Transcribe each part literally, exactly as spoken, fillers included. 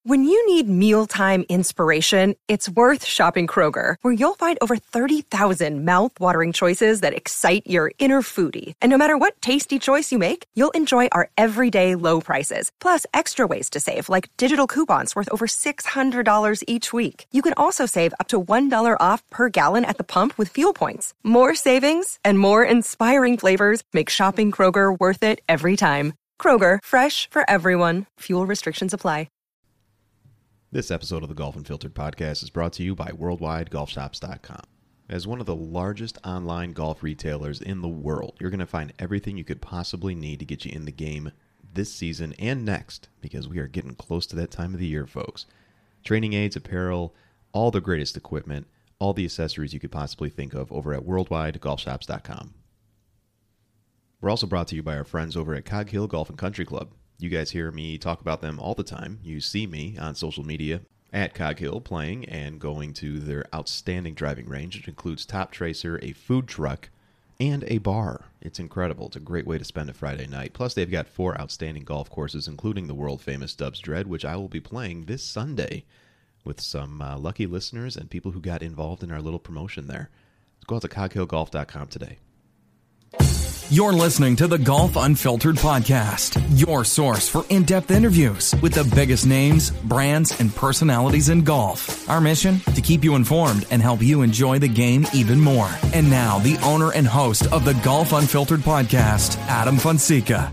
When you need mealtime inspiration, it's worth shopping Kroger, where you'll find over thirty thousand mouth-watering choices that excite your inner foodie. And no matter what tasty choice you make, you'll enjoy our everyday low prices, plus extra ways to save, like digital coupons worth over six hundred dollars each week. You can also save up to one dollar off per gallon at the pump with fuel points. More savings and more inspiring flavors make shopping Kroger worth it every time. Kroger, fresh for everyone. Fuel restrictions apply. This episode of the Golf Unfiltered podcast is brought to you by worldwide golf shops dot com. As one of the largest online golf retailers in the world, you're going to find everything you could possibly need to get you in the game this season and next, because we are getting close to that time of the year, folks. Training aids, apparel, all the greatest equipment, all the accessories you could possibly think of over at worldwide golf shops dot com. We're also brought to you by our friends over at Cog Hill Golf and Country Club. You guys hear me talk about them all the time. You see me on social media at Cog Hill playing and going to their outstanding driving range, which includes Top Tracer, a food truck, and a bar. It's incredible. It's a great way to spend a Friday night. Plus, they've got four outstanding golf courses, including the world-famous Dubs Dread, which I will be playing this Sunday with some uh, lucky listeners and people who got involved in our little promotion there. Let's go out to cog hill golf dot com today. You're listening to the Golf Unfiltered podcast, your source for in-depth interviews with the biggest names, brands, and personalities in golf. Our mission? To keep you informed and help you enjoy the game even more. And now, the owner and host of the Golf Unfiltered podcast, Adam Fonseca.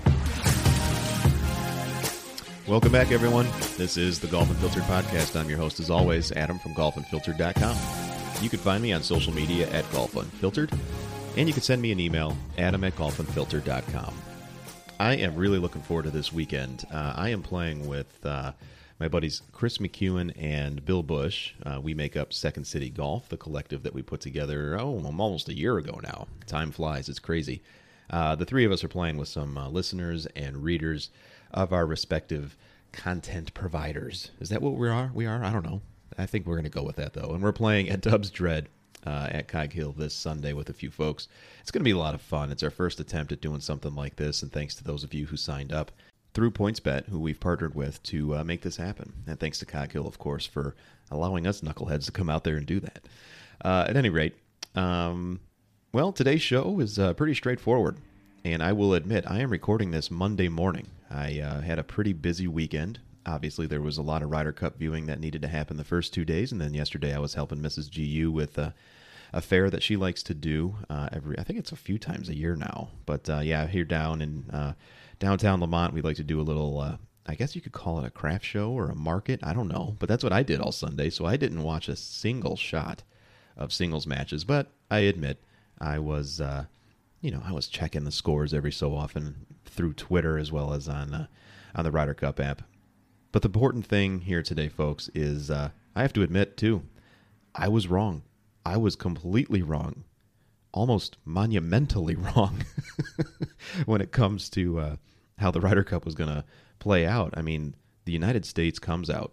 Welcome back, everyone. This is the Golf Unfiltered podcast. I'm your host, as always, Adam from golf unfiltered dot com. You can find me on social media at Golf Unfiltered. And you can send me an email, adam at golf unfiltered dot com. I am really looking forward to this weekend. Uh, I am playing with uh, my buddies Chris McEwen and Bill Bush. Uh, we make up Second City Golf, the collective that we put together, oh, almost a year ago now. Time flies. It's crazy. Uh, the three of us are playing with some uh, listeners and readers of our respective content providers. Is that what we are? We are? I don't know. I think we're going to go with that, though. And we're playing at Dubs Dread. Uh, at Cog Hill this Sunday with a few folks. It's going to be a lot of fun. It's our first attempt at doing something like this, and thanks to those of you who signed up through PointsBet, who we've partnered with to uh, make this happen. And thanks to Cog Hill, of course, for allowing us knuckleheads to come out there and do that. Uh, at any rate, um, well, today's show is uh, pretty straightforward, and I will admit I am recording this Monday morning. I uh, had a pretty busy weekend. Obviously, there was a lot of Ryder Cup viewing that needed to happen the first two days, and then yesterday I was helping Missus G U with uh, a fair that she likes to do uh, every, I think it's a few times a year now. But uh, yeah, here down in uh, downtown Lamont, we like to do a little, uh, I guess you could call it a craft show or a market. I don't know, but that's what I did all Sunday, so I didn't watch a single shot of singles matches. But I admit, I was, uh, you know, I was checking the scores every so often through Twitter as well as on uh, on the Ryder Cup app. But the important thing here today, folks, is uh, I have to admit, too, I was wrong. I was completely wrong, almost monumentally wrong when it comes to uh, how the Ryder Cup was going to play out. I mean, the United States comes out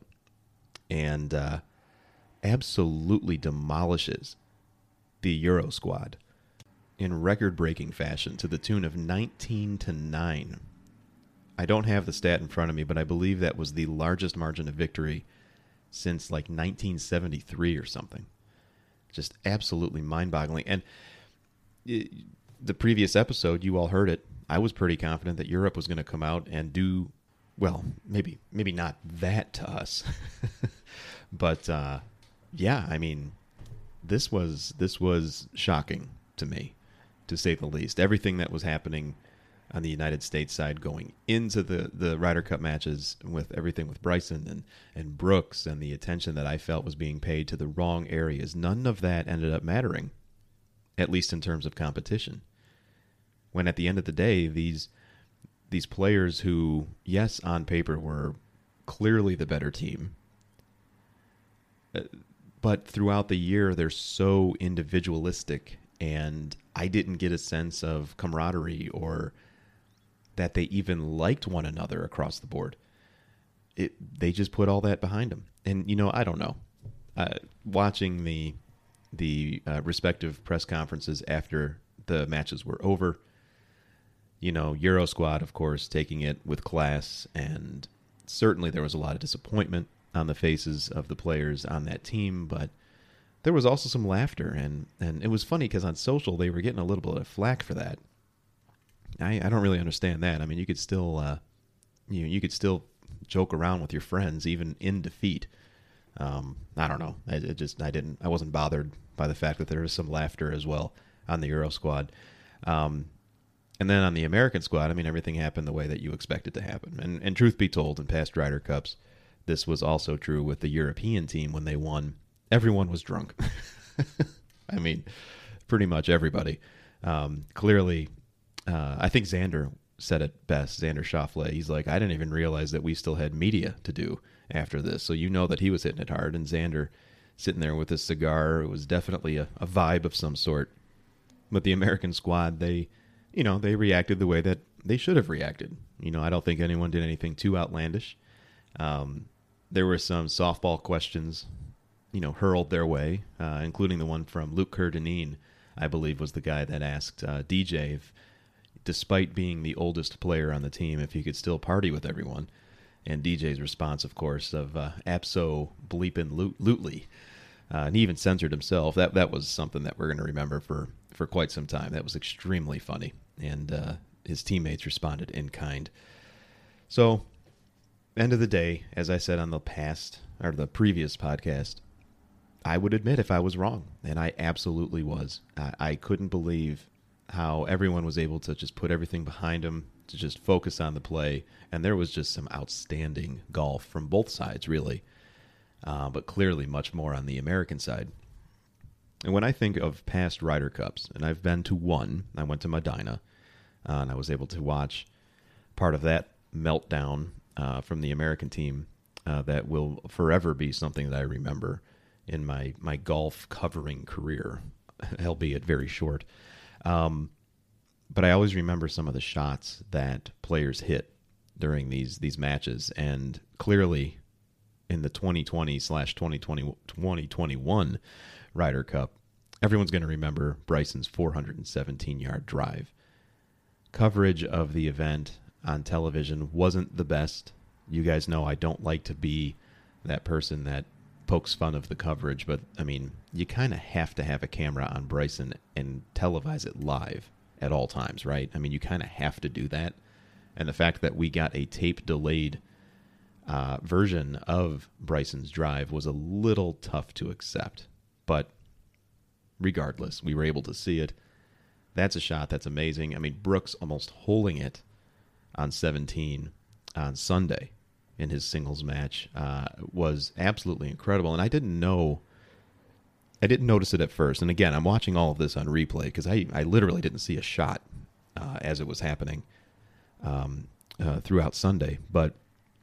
and uh, absolutely demolishes the Euro squad in record-breaking fashion to the tune of nineteen to nine. I don't have the stat in front of me, but I believe that was the largest margin of victory since like nineteen seventy-three or something. Just absolutely mind-boggling. And it, the previous episode, you all heard it, I was pretty confident that Europe was going to come out and do, well, maybe maybe not that to us. But, uh, yeah, I mean, this was this was shocking to me, to say the least. Everything that was happening on the United States side going into the, the Ryder Cup matches, with everything with Bryson and, and Brooks and the attention that I felt was being paid to the wrong areas, none of that ended up mattering, at least in terms of competition. When at the end of the day, these these players who, yes, on paper were clearly the better team, but throughout the year they're so individualistic, and I didn't get a sense of camaraderie or that they even liked one another across the board. It, they just put all that behind them. And, you know, I don't know. Uh, watching the the uh, respective press conferences after the matches were over, you know, Euro squad, of course, taking it with class and certainly there was a lot of disappointment on the faces of the players on that team, but there was also some laughter, and, and it was funny because on social they were getting a little bit of flack for that. I, I don't really understand that. I mean, you could still uh, you you could still joke around with your friends even in defeat. Um, I don't know. I it just I didn't I wasn't bothered by the fact that there was some laughter as well on the Euro squad. Um, and then on the American squad, I mean, everything happened the way that you expect it to happen. And and truth be told, in past Ryder Cups, this was also true with the European team when they won. Everyone was drunk. I mean, pretty much everybody. Um, clearly, uh, I think Xander said it best, Xander Schauffele. He's like, I didn't even realize that we still had media to do after this. So you know that he was hitting it hard. And Xander sitting there with his cigar, it was definitely a, a vibe of some sort. But the American squad, they, you know, they reacted the way that they should have reacted. You know, I don't think anyone did anything too outlandish. Um, there were some softball questions, you know, hurled their way, uh, including the one from Luke Kerr-Dineen, I believe was the guy that asked uh, D J if, despite being the oldest player on the team, if he could still party with everyone. And D J's response, of course, of uh, abso-bleepin-lutely. Uh, and he even censored himself. That that was something that we're going to remember for, for quite some time. That was extremely funny. And uh, his teammates responded in kind. So, end of the day, as I said on the past, or the previous podcast, I would admit if I was wrong, and I absolutely was. I, I couldn't believe how everyone was able to just put everything behind them, to just focus on the play, and there was just some outstanding golf from both sides, really, uh, but clearly much more on the American side. And when I think of past Ryder Cups, and I've been to one, I went to Medina, uh, and I was able to watch part of that meltdown uh, from the American team uh, that will forever be something that I remember in my, my golf covering career, albeit very short. Um, but I always remember some of the shots that players hit during these these matches, and clearly in the twenty twenty slash twenty twenty-one Ryder Cup, everyone's going to remember Bryson's four hundred seventeen yard drive. Coverage of the event on television wasn't the best. You guys know I don't like to be that person that pokes fun of the coverage, but I mean, you kind of have to have a camera on Bryson and televise it live at all times, right? I mean, you kind of have to do that. And the fact that we got a tape delayed uh, version of Bryson's drive was a little tough to accept. But regardless, we were able to see it. That's a shot that's amazing. I mean, Brooks almost holding it on seventeen on Sunday in his singles match uh, was absolutely incredible. And I didn't know, I didn't notice it at first. And again, I'm watching all of this on replay because I, I literally didn't see a shot uh, as it was happening um, uh, throughout Sunday. But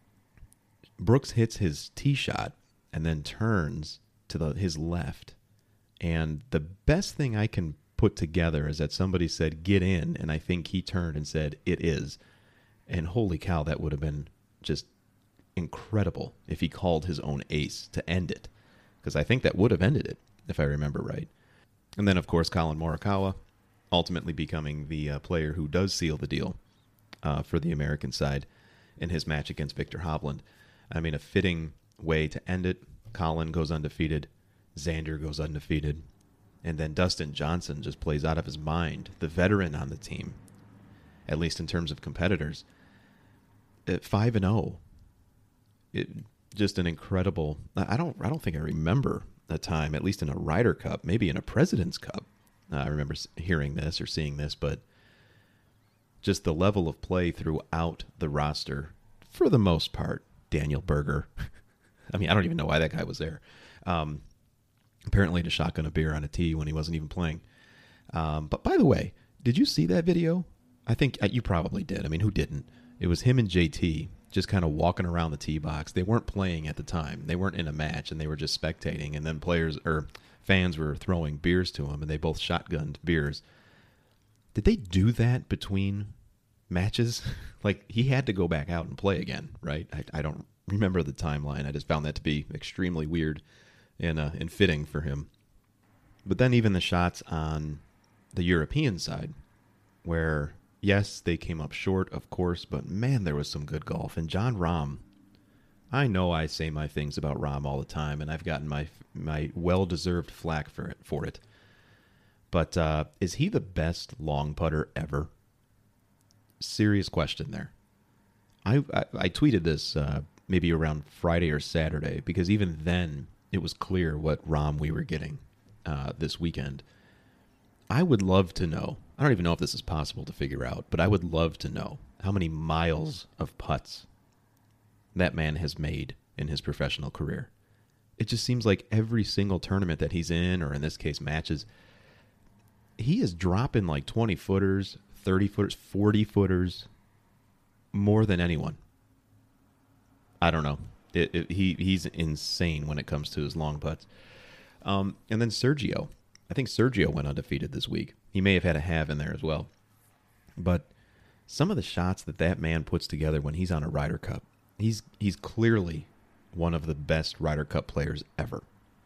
Brooks hits his tee shot and then turns to the, his left. And the best thing I can put together is that somebody said, get in. And I think he turned and said, it is. And holy cow, that would have been just incredible if he called his own ace to end it, because I think that would have ended it if I remember right. And then of course Colin Morikawa ultimately becoming the uh, player who does seal the deal uh, for the American side in his match against Victor Hovland. I mean, a fitting way to end it. Colin goes undefeated, Xander goes undefeated, and then Dustin Johnson just plays out of his mind, the veteran on the team, at least in terms of competitors, at five and oh. It, just an incredible. I don't. I don't think I remember a time, at least in a Ryder Cup, maybe in a President's Cup. Uh, I remember hearing this or seeing this, but just the level of play throughout the roster, for the most part. Daniel Berger. I mean, I don't even know why that guy was there. Um, apparently, to shotgun a beer on a tee when he wasn't even playing. Um, but by the way, did you see that video? I think uh, you probably did. I mean, who didn't? It was him and J T. Just kind of walking around the tee box. They weren't playing at the time. They weren't in a match, and they were just spectating. And then players or fans were throwing beers to them, and they both shotgunned beers. Did they do that between matches? Like, he had to go back out and play again, right? I, I don't remember the timeline. I just found that to be extremely weird and, uh, and fitting for him. But then even the shots on the European side, where yes, they came up short, of course, but man, there was some good golf. And Jon Rahm I know I say my things about Rahm all the time, and I've gotten my my well-deserved flack for it. For it. But uh, is he the best long putter ever? Serious question there. I I, I tweeted this uh, maybe around Friday or Saturday, because even then it was clear what Rahm we were getting uh, this weekend. I would love to know. I don't even know if this is possible to figure out, but I would love to know how many miles of putts that man has made in his professional career. It just seems like every single tournament that he's in, or in this case matches, he is dropping like twenty footers, thirty footers, forty footers, more than anyone. I don't know. It, it, he he's insane when it comes to his long putts. Um, and then Sergio. I think Sergio went undefeated this week. He may have had a halve in there as well. But some of the shots that that man puts together when he's on a Ryder Cup, he's he's clearly one of the best Ryder Cup players ever.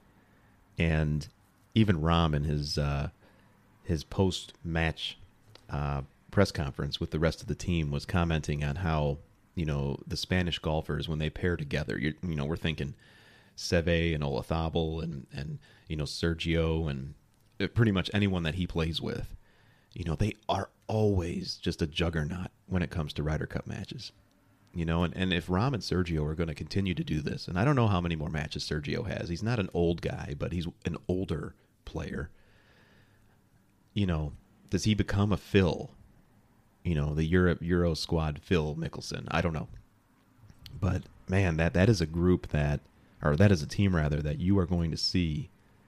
And even Rahm in his uh, his post-match uh, press conference with the rest of the team was commenting on how, you know, the Spanish golfers, when they pair together, you you know, we're thinking Seve and Olazabal and, and, you know, Sergio and pretty much anyone that he plays with, you know, they are always just a juggernaut when it comes to Ryder Cup matches. You know, and, and if Rahm and Sergio are going to continue to do this, and I don't know how many more matches Sergio has. He's not an old guy, but he's an older player. You know, does he become a Phil? You know, the Euro, Euro squad Phil Mickelson? I don't know. But, man, that, that is a group that, or that is a team, rather, that you are going to see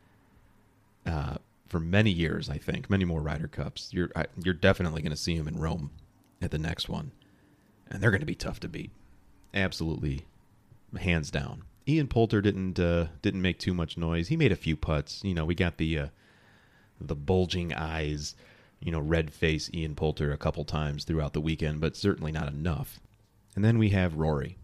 uh, for many years, I think. Many more Ryder Cups. You're, you're definitely going to see him in Rome at the next one. And they're going to be tough to beat. Absolutely, hands down. Ian Poulter didn't uh, didn't make too much noise. He made a few putts. You know, we got the uh, the bulging eyes, you know, red face Ian Poulter a couple times throughout the weekend, but certainly not enough. And then we have Rory.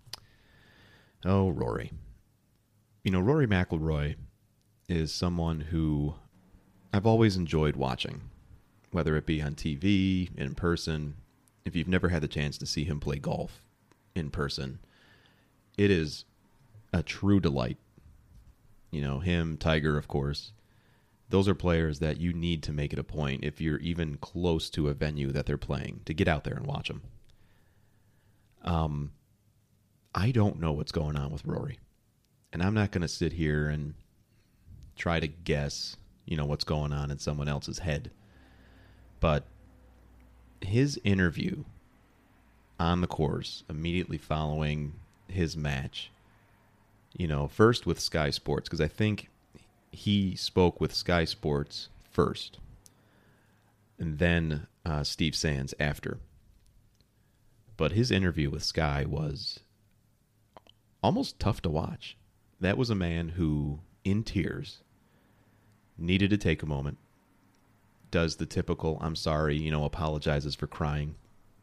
Oh, Rory. You know, Rory McIlroy is someone who I've always enjoyed watching, whether it be on T V, in person. If you've never had the chance to see him play golf in person, it is a true delight. You know, him, Tiger, of course. Those are players that you need to make it a point, if you're even close to a venue that they're playing, to get out there and watch them. Um, I don't know what's going on with Rory. And I'm not going to sit here and try to guess, you know, what's going on in someone else's head. But his interview on the course immediately following his match, you know, first with Sky Sports, because I think he spoke with Sky Sports first, and then uh, Steve Sands after. But his interview with Sky was almost tough to watch. That was a man who, in tears, needed to take a moment, does the typical, I'm sorry, you know, apologizes for crying,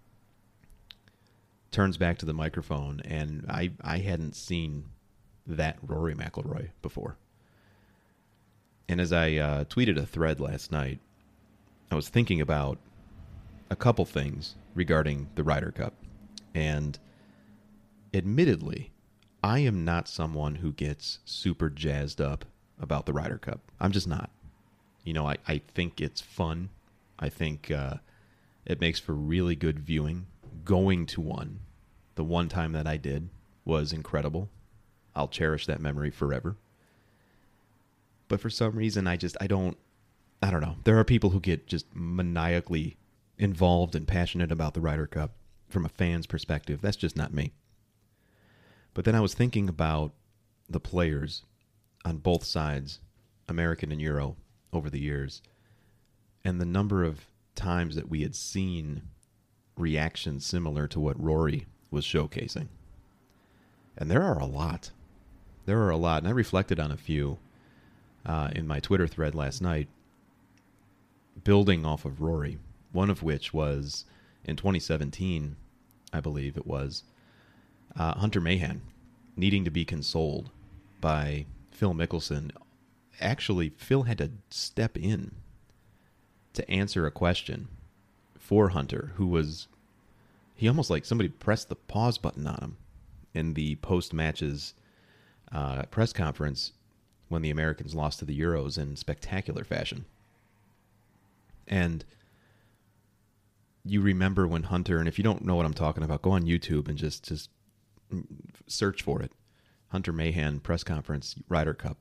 turns back to the microphone, and I, I hadn't seen that Rory McIlroy before. And as I uh, tweeted a thread last night, I was thinking about a couple things regarding the Ryder Cup. And admittedly, I am not someone who gets super jazzed up about the Ryder Cup. I'm just not. You know, I, I think it's fun. I think uh, it makes for really good viewing. Going to one, the one time that I did, was incredible. I'll cherish that memory forever. But for some reason, I just, I don't, I don't know. There are people who get just maniacally involved and passionate about the Ryder Cup from a fan's perspective. That's just not me. But then I was thinking about the players on both sides, American and Euro, over the years, and the number of times that we had seen reactions similar to what Rory was showcasing. And there are a lot. There are a lot. And I reflected on a few uh, in my Twitter thread last night, building off of Rory, one of which was in twenty seventeen, I believe it was, uh, Hunter Mahan needing to be consoled by Phil Mickelson. Actually, Phil had to step in to answer a question for Hunter, who was, he almost like somebody pressed the pause button on him in the post-matches uh, press conference when the Americans lost to the Euros in spectacular fashion. And you remember when Hunter, and if you don't know what I'm talking about, go on YouTube and just, just search for it. Hunter Mahan press conference, Ryder Cup.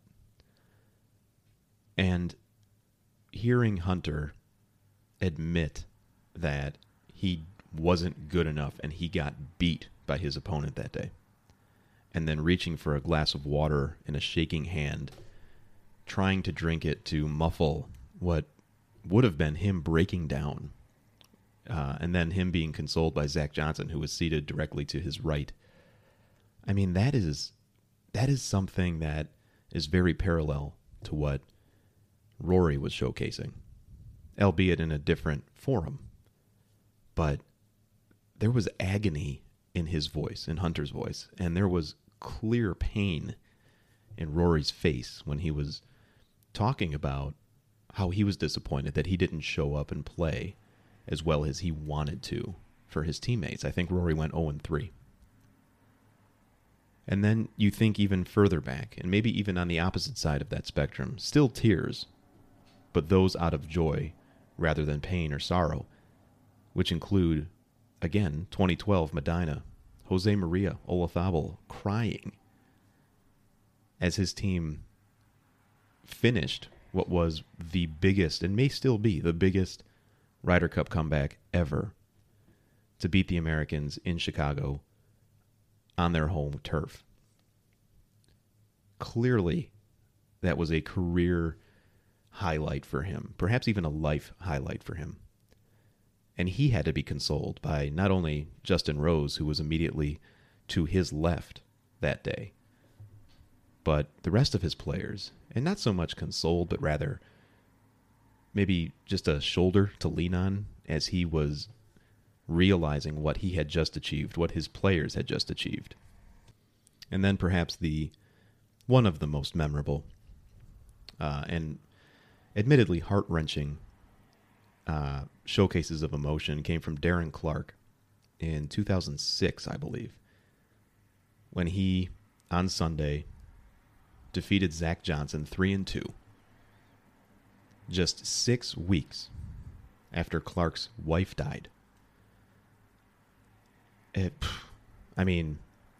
And hearing Hunter admit that he wasn't good enough and he got beat by his opponent that day, and then reaching for a glass of water in a shaking hand, trying to drink it to muffle what would have been him breaking down, uh, and then him being consoled by Zach Johnson, who was seated directly to his right. I mean, that is that is something that is very parallel to what Rory was showcasing, albeit in a different forum. But there was agony in his voice, in Hunter's voice, and there was clear pain in Rory's face when he was talking about how he was disappointed that he didn't show up and play as well as he wanted to for his teammates. I think Rory went oh and three. And then you think even further back, and maybe even on the opposite side of that spectrum, still tears, but those out of joy rather than pain or sorrow, which include, again, twenty twelve Medina, Jose Maria Olazabal crying as his team finished what was the biggest, and may still be the biggest, Ryder Cup comeback ever to beat the Americans in Chicago on their home turf. Clearly, that was a career highlight for him, perhaps even a life highlight for him. And he had to be consoled by not only Justin Rose, who was immediately to his left that day, but the rest of his players. And not so much consoled, but rather maybe just a shoulder to lean on as he was realizing what he had just achieved, what his players had just achieved. And then perhaps the one of the most memorable uh, and admittedly heart-wrenching uh, showcases of emotion came from Darren Clarke in two thousand six, I believe, when he, on Sunday, defeated Zach Johnson three and two, just six weeks after Clark's wife died. It, I mean,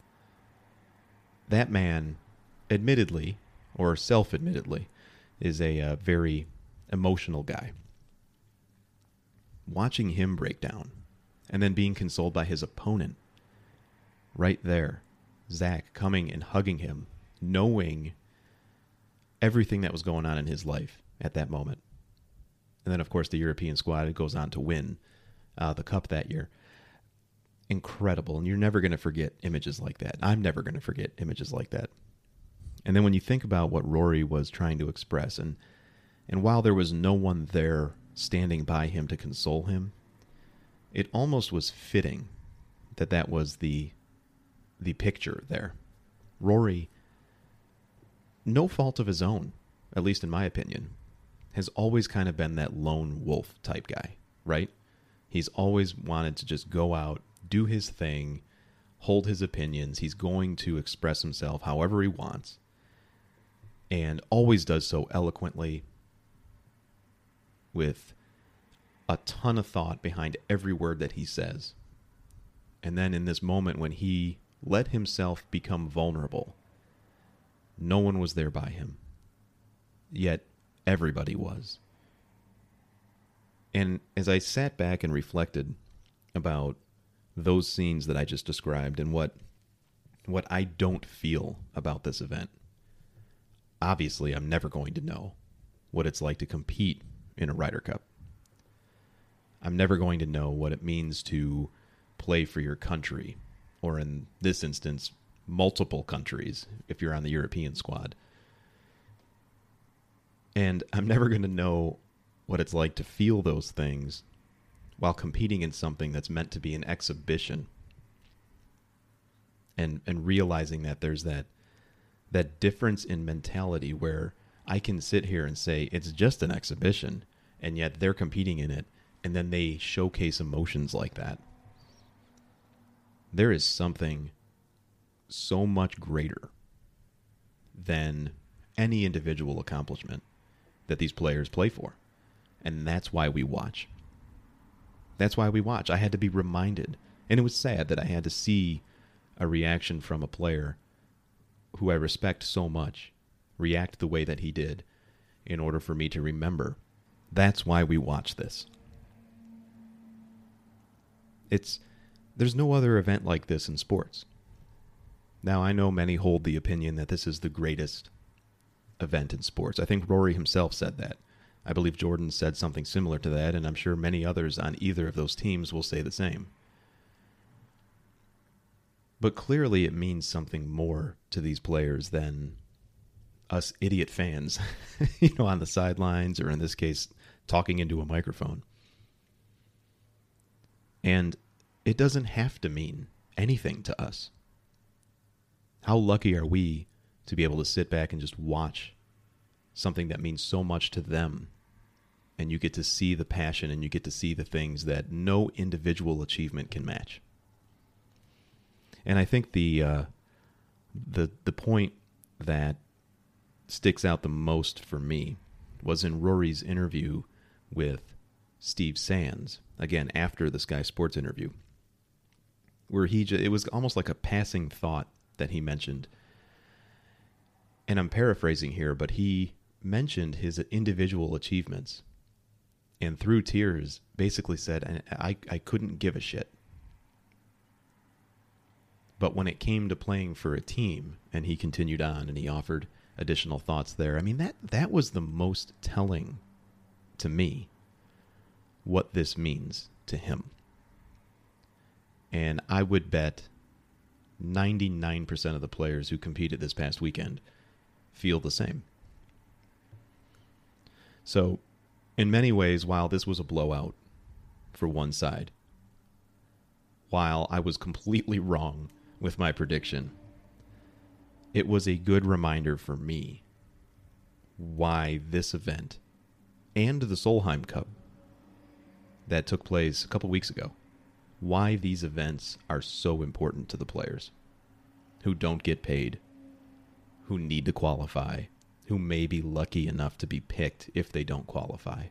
that man, admittedly, or self-admittedly, is a uh, very emotional guy. Watching him break down, and then being consoled by his opponent, right there, Zach coming and hugging him, knowing everything that was going on in his life at that moment. And then, of course, the European squad goes on to win uh, the Cup that year. Incredible. And you're never going to forget images like that. I'm never going to forget images like that. And then when you think about what Rory was trying to express, and and while there was no one there standing by him to console him, it almost was fitting that that was the the picture there. Rory, no fault of his own, at least in my opinion, has always kind of been that lone wolf type guy, right? He's always wanted to just go out, do his thing, hold his opinions. He's going to express himself however he wants, and always does so eloquently, with a ton of thought behind every word that he says. And then in this moment when he let himself become vulnerable, no one was there by him, yet everybody was. And as I sat back and reflected about those scenes that I just described and what what I don't feel about this event, obviously I'm never going to know what it's like to compete in a Ryder Cup. I'm never going to know what it means to play for your country, or in this instance, multiple countries if you're on the European squad. And I'm never going to know what it's like to feel those things while competing in something that's meant to be an exhibition. And and realizing that there's that that difference in mentality where I can sit here and say it's just an exhibition, and yet they're competing in it, and then they showcase emotions like that. There is something so much greater than any individual accomplishment that these players play for. And that's why we watch. That's why we watch. I had to be reminded. And it was sad that I had to see a reaction from a player who I respect so much react the way that he did in order for me to remember that's why we watch this. It's there's no other event like this in sports. Now, I know many hold the opinion that this is the greatest event in sports. I think Rory himself said that. I believe Jordan said something similar to that, and I'm sure many others on either of those teams will say the same. But clearly it means something more to these players than us idiot fans, you know, on the sidelines, or in this case, talking into a microphone. And it doesn't have to mean anything to us. How lucky are we to be able to sit back and just watch something that means so much to them, and you get to see the passion and you get to see the things that no individual achievement can match. And I think the uh, the the point that sticks out the most for me was in Rory's interview with Steve Sands, again after the Sky Sports interview, where he just, it was almost like a passing thought that he mentioned. And I'm paraphrasing here, but he mentioned his individual achievements and through tears basically said, I, I couldn't give a shit. But when it came to playing for a team, and he continued on and he offered additional thoughts there, I mean, that, that was the most telling to me what this means to him. And I would bet ninety-nine percent of the players who competed this past weekend feel the same. So, in many ways, while this was a blowout for one side, while I was completely wrong with my prediction, it was a good reminder for me why this event and the Solheim Cup that took place a couple weeks ago, why these events are so important to the players who don't get paid, who need to qualify, who may be lucky enough to be picked if they don't qualify.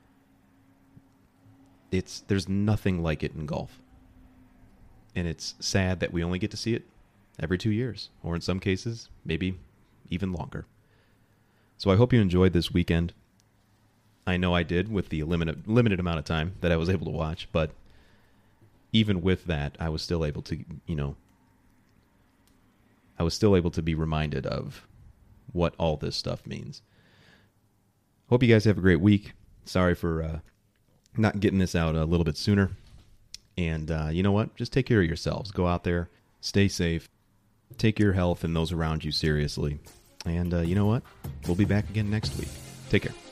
It's there's nothing like it in golf. And it's sad that we only get to see it every two years, or in some cases, maybe even longer. So I hope you enjoyed this weekend. I know I did with the limited limited amount of time that I was able to watch, but even with that, I was still able to, you know, I was still able to be reminded of what all this stuff means. Hope you guys have a great week. Sorry for uh, not getting this out a little bit sooner. And uh, you know what? Just take care of yourselves. Go out there, stay safe, take your health and those around you seriously. And uh, you know what? We'll be back again next week. Take care.